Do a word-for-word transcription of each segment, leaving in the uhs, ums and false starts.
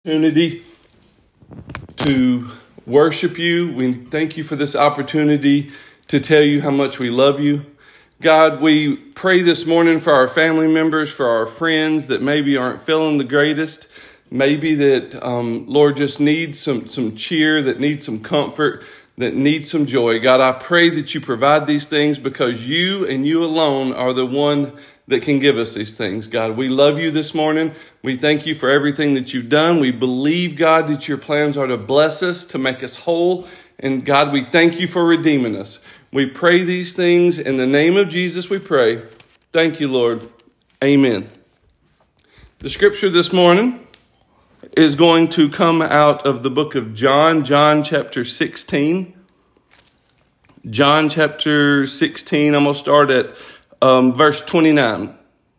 Opportunity to worship you. We thank you for this opportunity to tell you how much we love you. God, we pray this morning for our family members, for our friends that maybe aren't feeling the greatest, maybe that, um, Lord, just need some, some cheer, that need some comfort, that need some joy. God, I pray that you provide these things because you and you alone are the one that can give us these things. God, we love you this morning. We thank you for everything that you've done. We believe, God, that your plans are to bless us, to make us whole. And God, we thank you for redeeming us. We pray these things in the name of Jesus, we pray. Thank you, Lord. Amen. The scripture this morning is going to come out of the book of John, John chapter sixteen. John chapter sixteen, I'm going to start at um, verse twenty-nine.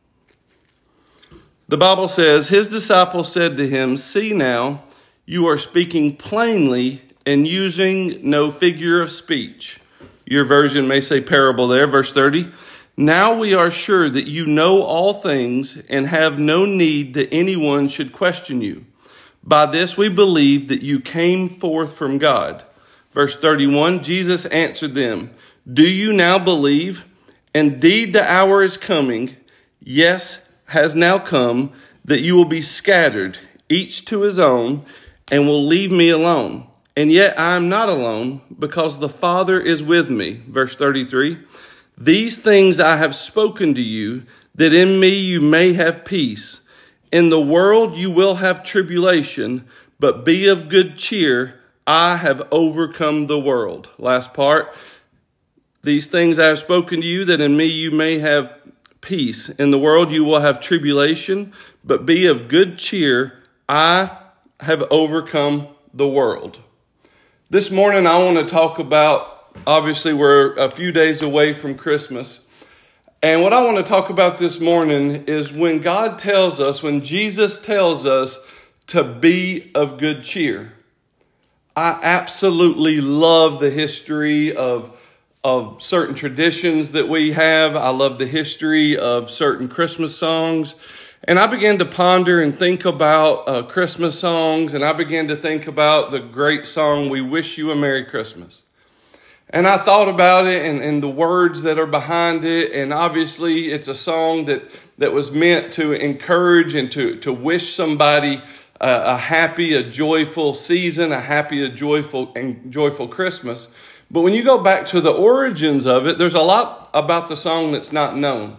The Bible says, his disciples said to him, "See now, you are speaking plainly and using no figure of speech." Your version may say parable there, verse thirty. "Now we are sure that you know all things and have no need that anyone should question you. By this we believe that you came forth from God." Verse thirty-one, Jesus answered them, "Do you now believe? Indeed, the hour is coming, yes, has now come, that you will be scattered, each to his own, and will leave me alone. And yet I am not alone, because the Father is with me." Verse thirty-three, "These things I have spoken to you, that in me you may have peace. In the world you will have tribulation, but be of good cheer. I have overcome the world." Last part. "These things I have spoken to you, that in me you may have peace. In the world you will have tribulation, but be of good cheer. I have overcome the world." This morning I want to talk about, obviously we're a few days away from Christmas. And what I want to talk about this morning is when God tells us, when Jesus tells us to be of good cheer. I absolutely love the history of, of certain traditions that we have. I love the history of certain Christmas songs. And I began to ponder and think about uh, Christmas songs. And I began to think about the great song, "We Wish You a Merry Christmas." And I thought about it and, and the words that are behind it. And obviously it's a song that, that was meant to encourage and to, to wish somebody a, a happy, a joyful season, a happy, a joyful and joyful Christmas. But when you go back to the origins of it, there's a lot about the song that's not known.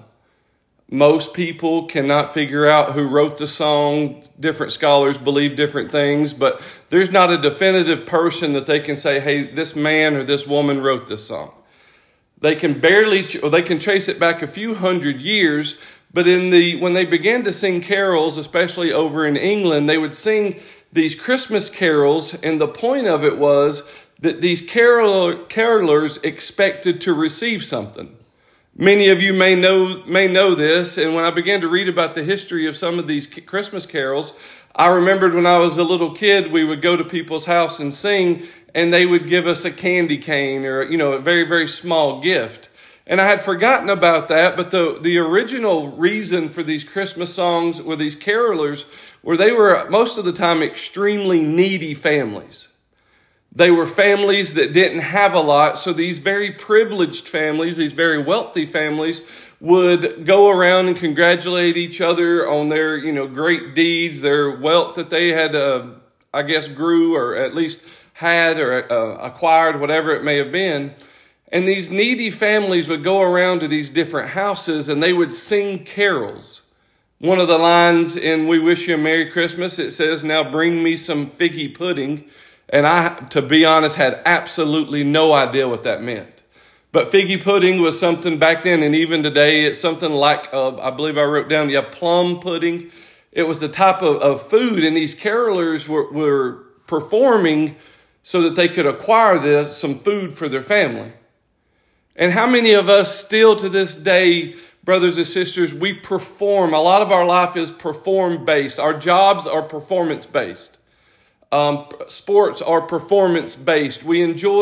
Most people cannot figure out who wrote the song. Different scholars believe different things, but there's not a definitive person that they can say, hey, this man or this woman wrote this song. They can barely, or they can trace it back a few hundred years, but in the when they began to sing carols, especially over in England, they would sing these Christmas carols, and the point of it was that these carol, carolers expected to receive something. Many of you may know may know this, and when I began to read about the history of some of these Christmas carols, I remembered when I was a little kid, we would go to people's house and sing, and they would give us a candy cane or, you know, a very, very small gift. And I had forgotten about that, but the, the original reason for these Christmas songs were these carolers, were they were most of the time extremely needy families. They were families that didn't have a lot, so these very privileged families, these very wealthy families, would go around and congratulate each other on their, you know, great deeds, their wealth that they had, uh, I guess, grew or at least had or uh, acquired, whatever it may have been. And these needy families would go around to these different houses and they would sing carols. One of the lines in "We Wish You a Merry Christmas," it says, "Now bring me some figgy pudding." And I, to be honest, had absolutely no idea what that meant. But figgy pudding was something back then, and even today, it's something like, uh, I believe I wrote down, yeah, plum pudding. It was the type of, of food, and these carolers were, were performing so that they could acquire this, some food for their family. And how many of us still to this day, brothers and sisters, we perform? A lot of our life is perform-based. Our jobs are performance-based. Um, sports are performance-based. We enjoy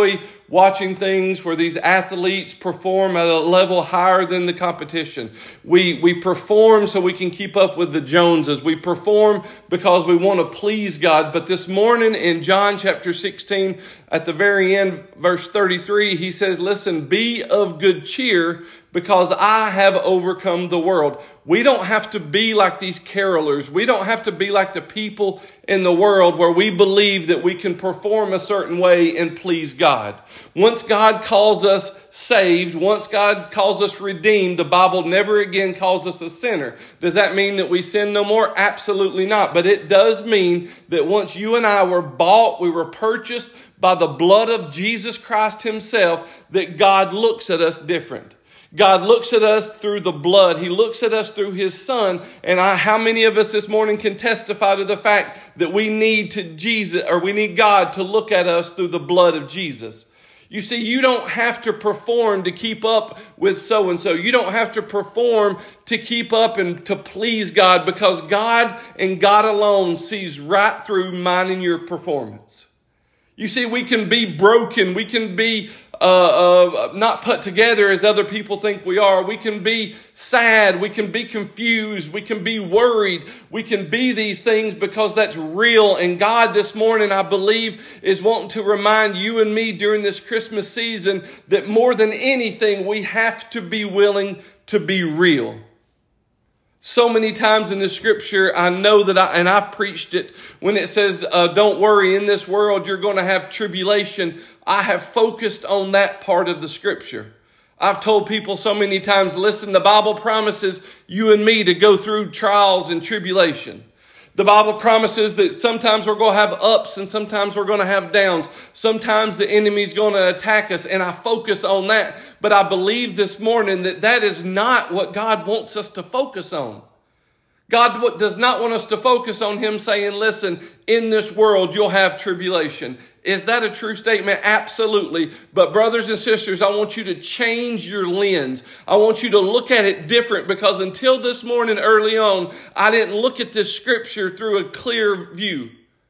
watching things where these athletes perform at a level higher than the competition. We, we perform so we can keep up with the Joneses. We perform because we want to please God. But this morning in John chapter sixteen, at the very end, verse thirty-three, he says, listen, be of good cheer because I have overcome the world. We don't have to be like these carolers. We don't have to be like the people in the world where we believe that we can perform a certain way and please God. Once God calls us saved, once God calls us redeemed, the Bible never again calls us a sinner. Does that mean that we sin no more? Absolutely not. But it does mean that once you and I were bought, we were purchased by the blood of Jesus Christ himself, that God looks at us different. God looks at us through the blood. He looks at us through his son. And I, how many of us this morning can testify to the fact that we need to Jesus, or we need God to look at us through the blood of Jesus? You see, you don't have to perform to keep up with so-and-so. You don't have to perform to keep up and to please God, because God and God alone sees right through mine and your performance. You see, we can be broken. We can be uh, uh, not put together as other people think we are. We can be sad. We can be confused. We can be worried. We can be these things because that's real. And God this morning, I believe, is wanting to remind you and me during this Christmas season that more than anything, we have to be willing to be real. So many times in the scripture, I know that I, and I've preached it, when it says, uh, don't worry, in this world, you're going to have tribulation. I have focused on that part of the scripture. I've told people so many times, listen, the Bible promises you and me to go through trials and tribulation. The Bible promises that sometimes we're going to have ups and sometimes we're going to have downs. Sometimes the enemy's going to attack us, and I focus on that. But I believe this morning that that is not what God wants us to focus on. God does not want us to focus on him saying, listen, in this world you'll have tribulation. Is that a true statement? Absolutely. But brothers and sisters, I want you to change your lens. I want you to look at it different, because until this morning early on, I didn't look at this scripture through a clear view.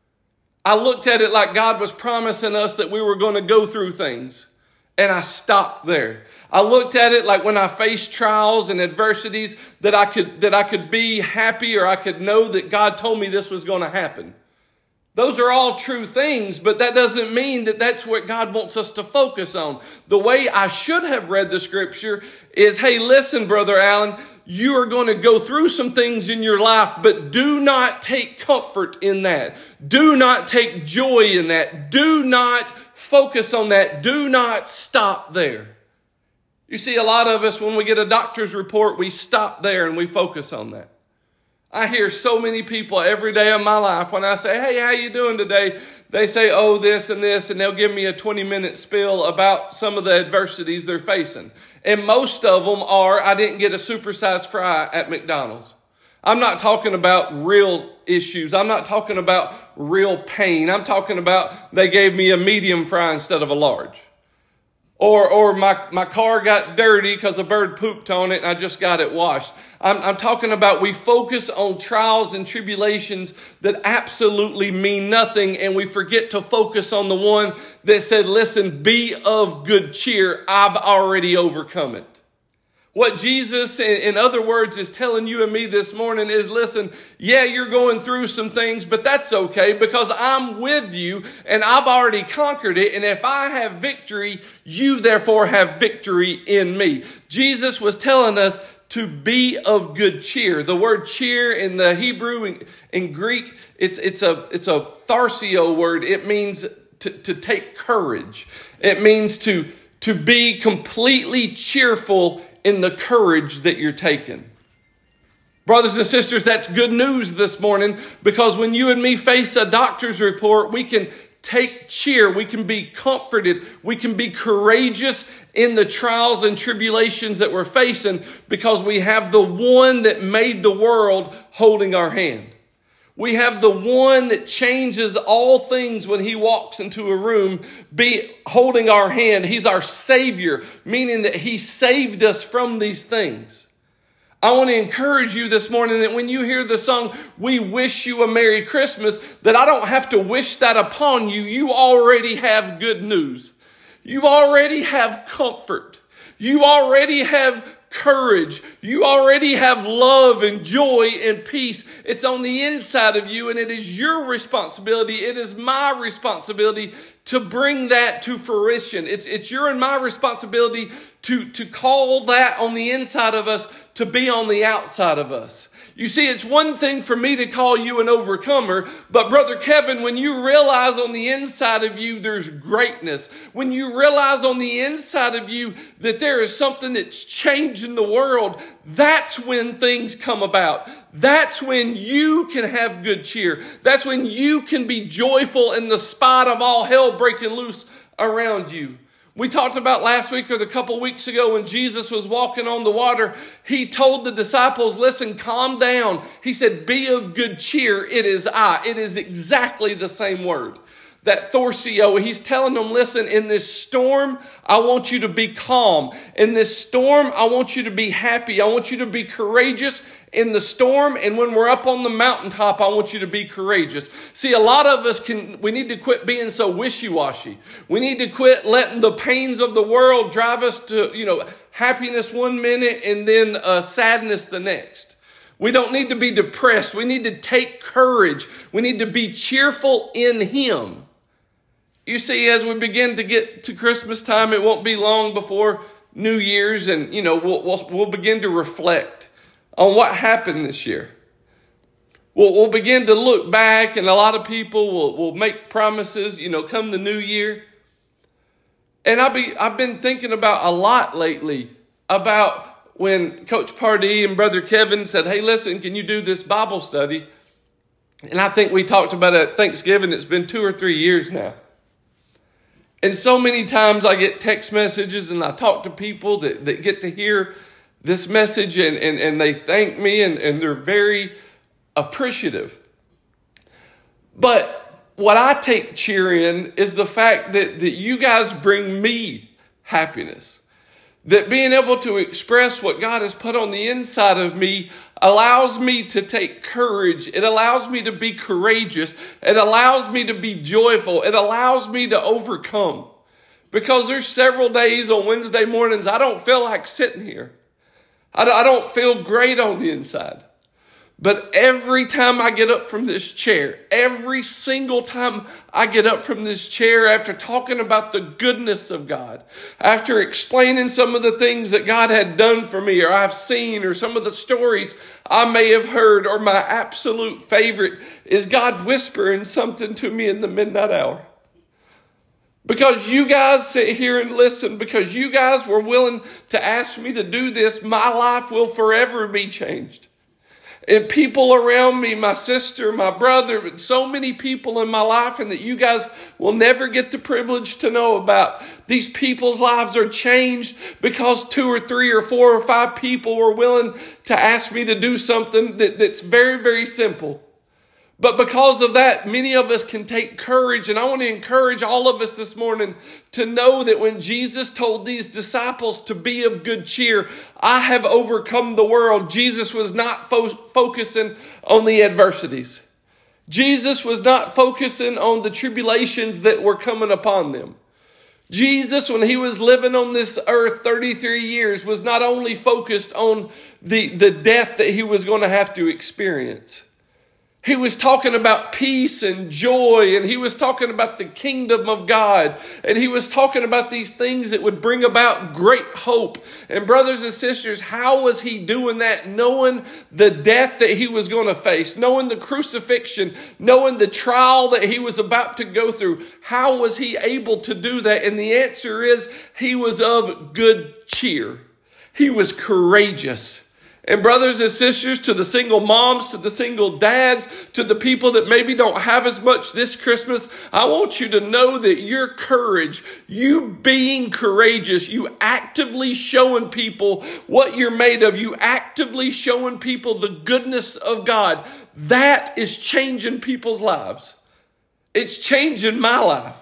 I looked at it like God was promising us that we were going to go through things. And I stopped there. I looked at it like when I faced trials and adversities that I could that I could be happy, or I could know that God told me this was going to happen. Those are all true things, but that doesn't mean that that's what God wants us to focus on. The way I should have read the scripture is, hey, listen, Brother Allen, you are going to go through some things in your life, but do not take comfort in that. Do not take joy in that. Do not focus on that. Do not stop there. You see, a lot of us, when we get a doctor's report, we stop there and we focus on that. I hear so many people every day of my life, when I say, hey, how you doing today? They say, oh, this and this, and they'll give me a twenty minute spiel about some of the adversities they're facing. And most of them are, I didn't get a supersized fry at McDonald's. I'm not talking about real issues. I'm not talking about real pain. I'm talking about they gave me a medium fry instead of a large. Or or my, my car got dirty because a bird pooped on it and I just got it washed. I'm, I'm talking about we focus on trials and tribulations that absolutely mean nothing, and we forget to focus on the one that said, listen, be of good cheer. I've already overcome it. What Jesus, in other words, is telling you and me this morning is, listen, yeah, you're going through some things, but that's okay, because I'm with you and I've already conquered it. And if I have victory, you therefore have victory in me. Jesus was telling us to be of good cheer. The word cheer in the Hebrew and in Greek, it's, it's a, it's a tharsio word. It means to, to take courage. It means to, to be completely cheerful in the courage that you're taking. Brothers and sisters, that's good news this morning, because when you and me face a doctor's report, we can take cheer. We can be comforted. We can be courageous in the trials and tribulations that we're facing, because we have the one that made the world holding our hand. We have the one that changes all things when he walks into a room, be holding our hand. He's our Savior, meaning that he saved us from these things. I want to encourage you this morning that when you hear the song, "We Wish You a Merry Christmas," that I don't have to wish that upon you. You already have good news. You already have comfort. You already have courage. You already have love and joy and peace. It's on the inside of you, and it is your responsibility. It is my responsibility to bring that to fruition. It's, it's your and my responsibility to, to call that on the inside of us to be on the outside of us. You see, it's one thing for me to call you an overcomer, but Brother Kevin, when you realize on the inside of you there's greatness, when you realize on the inside of you that there is something that's changing the world, that's when things come about. That's when you can have good cheer. That's when you can be joyful in the spite of all hell breaking loose around you. We talked about last week or a couple weeks ago when Jesus was walking on the water. He told the disciples, listen, calm down. He said, be of good cheer. It is I. It is exactly the same word. That Thorcio, he's telling them, listen, in this storm, I want you to be calm. In this storm, I want you to be happy. I want you to be courageous in the storm. And when we're up on the mountaintop, I want you to be courageous. See, a lot of us can, we need to quit being so wishy-washy. We need to quit letting the pains of the world drive us to, you know, happiness one minute and then uh, sadness the next. We don't need to be depressed. We need to take courage. We need to be cheerful in Him. You see, as we begin to get to Christmas time, it won't be long before New Year's, and you know we'll we'll, we'll begin to reflect on what happened this year. We'll, we'll begin to look back, and a lot of people will, will make promises, you know, come the new year. And I'll be I've been thinking about a lot lately about when Coach Pardee and Brother Kevin said, hey, listen, can you do this Bible study? And I think we talked about it at Thanksgiving. It's been two or three years now. And so many times I get text messages and I talk to people that, that get to hear this message and, and, and they thank me and, and they're very appreciative. But what I take cheer in is the fact that, that you guys bring me happiness. That being able to express what God has put on the inside of me allows me to take courage. It allows me to be courageous. It allows me to be joyful. It allows me to overcome. Because there's several days on Wednesday mornings I don't feel like sitting here. I don't feel great on the inside. But every time I get up from this chair, every single time I get up from this chair after talking about the goodness of God, after explaining some of the things that God had done for me or I've seen or some of the stories I may have heard, or my absolute favorite is God whispering something to me in the midnight hour. Because you guys sit here and listen, because you guys were willing to ask me to do this, my life will forever be changed. And people around me, my sister, my brother, so many people in my life, and that you guys will never get the privilege to know about. These people's lives are changed because two or three or four or five people were willing to ask me to do something that, that's very, very simple. But because of that, many of us can take courage. And I want to encourage all of us this morning to know that when Jesus told these disciples to be of good cheer, I have overcome the world. Jesus was not fo- focusing on the adversities. Jesus was not focusing on the tribulations that were coming upon them. Jesus, when he was living on this earth thirty-three years, was not only focused on the, the death that he was going to have to experience. He was talking about peace and joy, and he was talking about the kingdom of God, and he was talking about these things that would bring about great hope. And brothers and sisters, how was he doing that, knowing the death that he was going to face, knowing the crucifixion, knowing the trial that he was about to go through? How was he able to do that? And the answer is, he was of good cheer. He was courageous. And brothers and sisters, to the single moms, to the single dads, to the people that maybe don't have as much this Christmas, I want you to know that your courage, you being courageous, you actively showing people what you're made of, you actively showing people the goodness of God, that is changing people's lives. It's changing my life.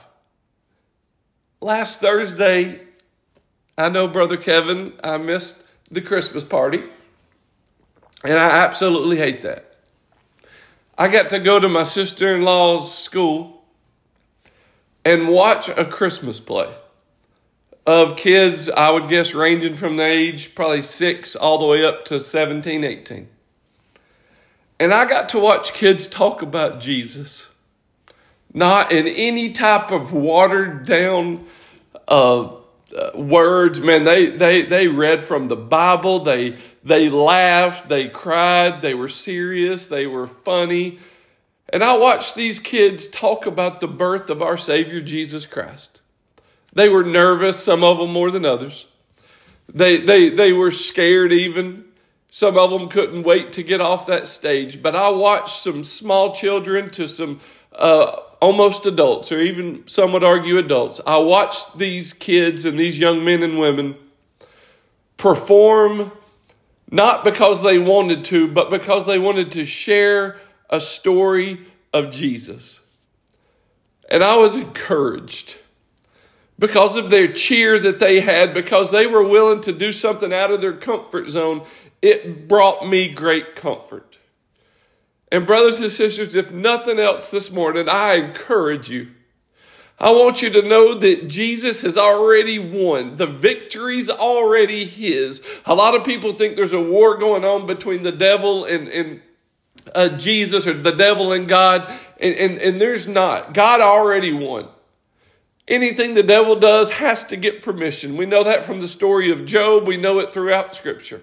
Last Thursday, I know Brother Kevin, I missed the Christmas party. And I absolutely hate that. I got to go to my sister-in-law's school and watch a Christmas play. of kids, I would guess ranging from the age probably six all the way up to seventeen, eighteen. And I got to watch kids talk about Jesus. Not in any type of watered down uh, uh, words. Man, they, they, they read from the Bible. They, they laughed. They cried. They were serious. They were funny. And I watched these kids talk about the birth of our Savior, Jesus Christ. They were nervous, some of them more than others. They, they, they were scared even. Some of them couldn't wait to get off that stage. But I watched some small children to some uh, almost adults, or even some would argue adults. I watched these kids and these young men and women perform not because they wanted to, but because they wanted to share a story of Jesus. And I was encouraged because of their cheer that they had, because they were willing to do something out of their comfort zone. It brought me great comfort. And brothers and sisters, if nothing else this morning, I encourage you. I want you to know that Jesus has already won. The victory's already his. A lot of people think there's a war going on between the devil and, and uh, Jesus, or the devil and God. And, and, and there's not. God already won. Anything the devil does has to get permission. We know that from the story of Job. We know it throughout Scripture.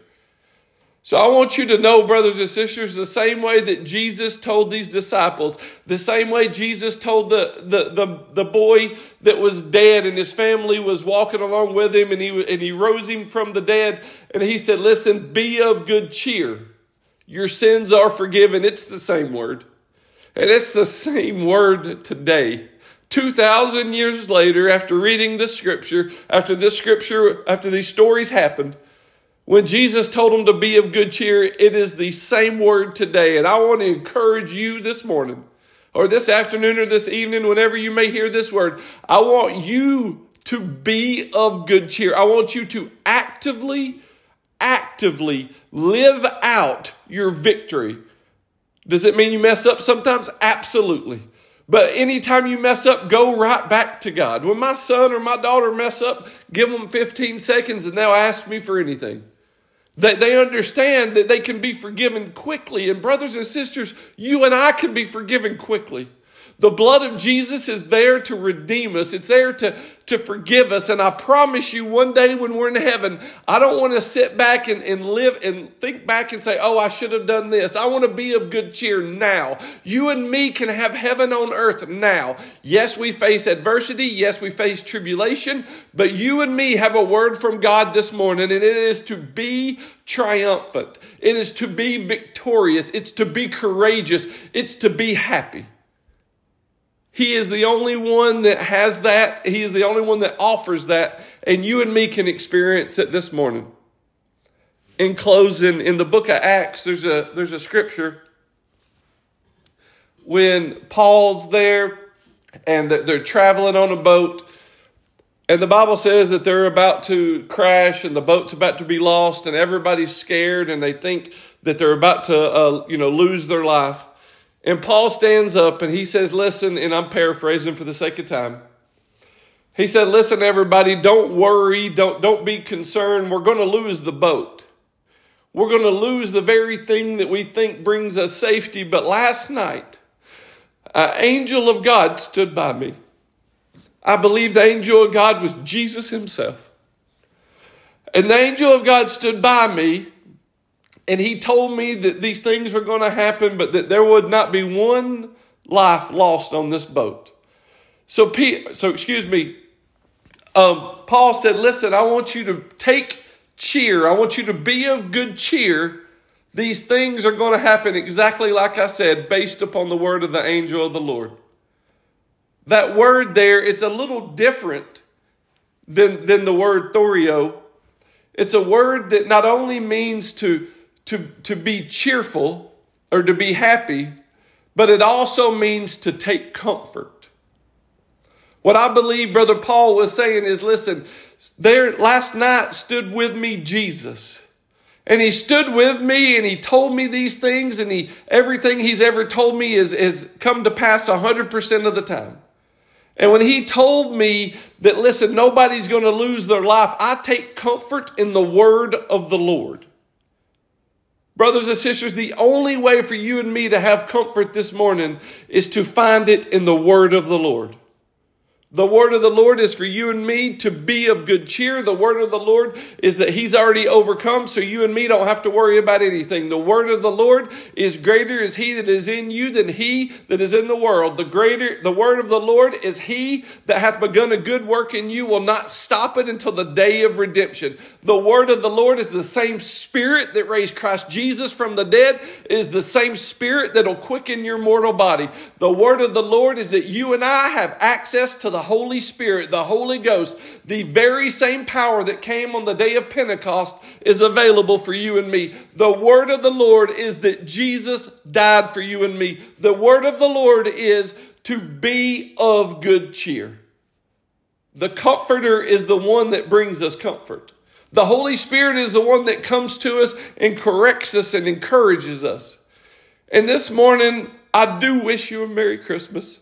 So I want you to know, brothers and sisters, the same way that Jesus told these disciples, the same way Jesus told the, the, the, the boy that was dead and his family was walking along with him, and he, and he rose him from the dead. And he said, listen, be of good cheer. Your sins are forgiven. It's the same word. And it's the same word today. two thousand years later, after reading this scripture, after this scripture, after these stories happened, when Jesus told them to be of good cheer, it is the same word today. And I want to encourage you this morning, or this afternoon, or this evening, whenever you may hear this word, I want you to be of good cheer. I want you to actively, actively live out your victory. Does it mean you mess up sometimes? Absolutely. But anytime you mess up, go right back to God. When my son or my daughter mess up, give them fifteen seconds and they'll ask me for anything. That they understand that they can be forgiven quickly. And brothers and sisters, you and I can be forgiven quickly. The blood of Jesus is there to redeem us. It's there to, to forgive us. And I promise you, one day when we're in heaven, I don't want to sit back and, and live and think back and say, oh, I should have done this. I want to be of good cheer now. You and me can have heaven on earth now. Yes, we face adversity. Yes, we face tribulation. But you and me have a word from God this morning, and it is to be triumphant. It is to be victorious. It's to be courageous. It's to be happy. He is the only one that has that. He is the only one that offers that. And you and me can experience it this morning. In closing, in the book of Acts, there's a, there's a scripture when Paul's there and they're traveling on a boat. And the Bible says that they're about to crash and the boat's about to be lost and everybody's scared and they think that they're about to uh, you know, lose their life. And Paul stands up and he says, listen, and I'm paraphrasing for the sake of time. He said, listen, everybody, don't worry. Don't, don't be concerned. We're going to lose the boat. We're going to lose the very thing that we think brings us safety. But last night, an angel of God stood by me. I believe the angel of God was Jesus himself. And the angel of God stood by me. And he told me that these things were going to happen, but that there would not be one life lost on this boat. So, so excuse me, um, Paul said, listen, I want you to take cheer. I want you to be of good cheer. These things are going to happen exactly like I said, based upon the word of the angel of the Lord. That word there, it's a little different than, than the word thorio. It's a word that not only means to To, to be cheerful or to be happy, but it also means to take comfort. What I believe Brother Paul was saying is, listen, there last night stood with me Jesus. And he stood with me and he told me these things, and he everything he's ever told me is, is come to pass one hundred percent of the time. And when he told me that, listen, nobody's going to lose their life, I take comfort in the word of the Lord. Brothers and sisters, the only way for you and me to have comfort this morning is to find it in the word of the Lord. The word of the Lord is for you and me to be of good cheer. The word of the Lord is that he's already overcome, so you and me don't have to worry about anything. The word of the Lord is greater is he that is in you than he that is in the world. The greater, the word of the Lord is he that hath begun a good work in you will not stop it until the day of redemption. The word of the Lord is the same spirit that raised Christ Jesus from the dead, is the same spirit that'll quicken your mortal body. The word of the Lord is that you and I have access to the Holy Spirit, the Holy Ghost. The very same power that came on the day of Pentecost is available for you and me. The word of the Lord is that Jesus died for you and me. The word of the Lord is to be of good cheer. The Comforter is the one that brings us comfort. The Holy Spirit is the one that comes to us and corrects us and encourages us. And this morning, I do wish you a Merry Christmas.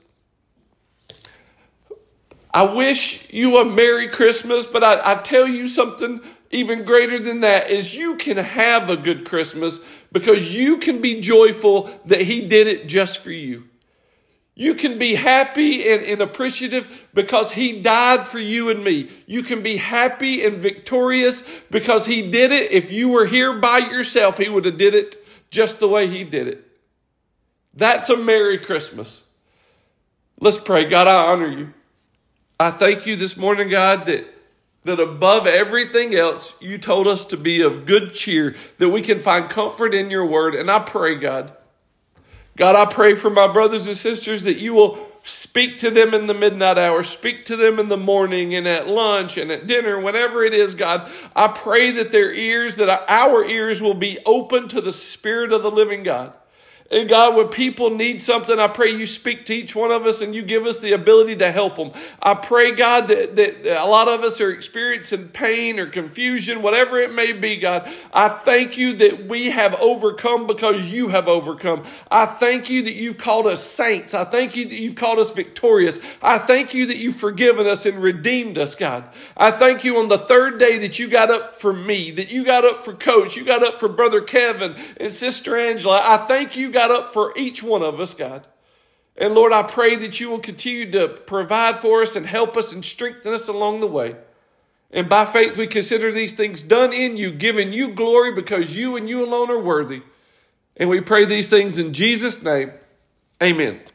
I wish you a Merry Christmas, but I, I tell you something even greater than that is you can have a good Christmas because you can be joyful that he did it just for you. You can be happy and, and appreciative because he died for you and me. You can be happy and victorious because he did it. If you were here by yourself, he would have did it just the way he did it. That's a Merry Christmas. Let's pray. God, I honor you. I thank you this morning, God, that, that above everything else, you told us to be of good cheer, that we can find comfort in your word. And I pray, God, God, I pray for my brothers and sisters that you will speak to them in the midnight hour, speak to them in the morning and at lunch and at dinner, whenever it is, God. I pray that their ears, that our ears will be open to the Spirit of the living God. And God, when people need something, I pray you speak to each one of us and you give us the ability to help them. I pray, God, that, that a lot of us are experiencing pain or confusion, whatever it may be, God. I thank you that we have overcome because you have overcome. I thank you that you've called us saints. I thank you that you've called us victorious. I thank you that you've forgiven us and redeemed us, God. I thank you on the third day that you got up for me, that you got up for Coach, you got up for Brother Kevin and Sister Angela. I thank you, got up for each one of us, God. And Lord, I pray that you will continue to provide for us and help us and strengthen us along the way. And by faith, we consider these things done in you, giving you glory because you and you alone are worthy. And we pray these things in Jesus' name. Amen.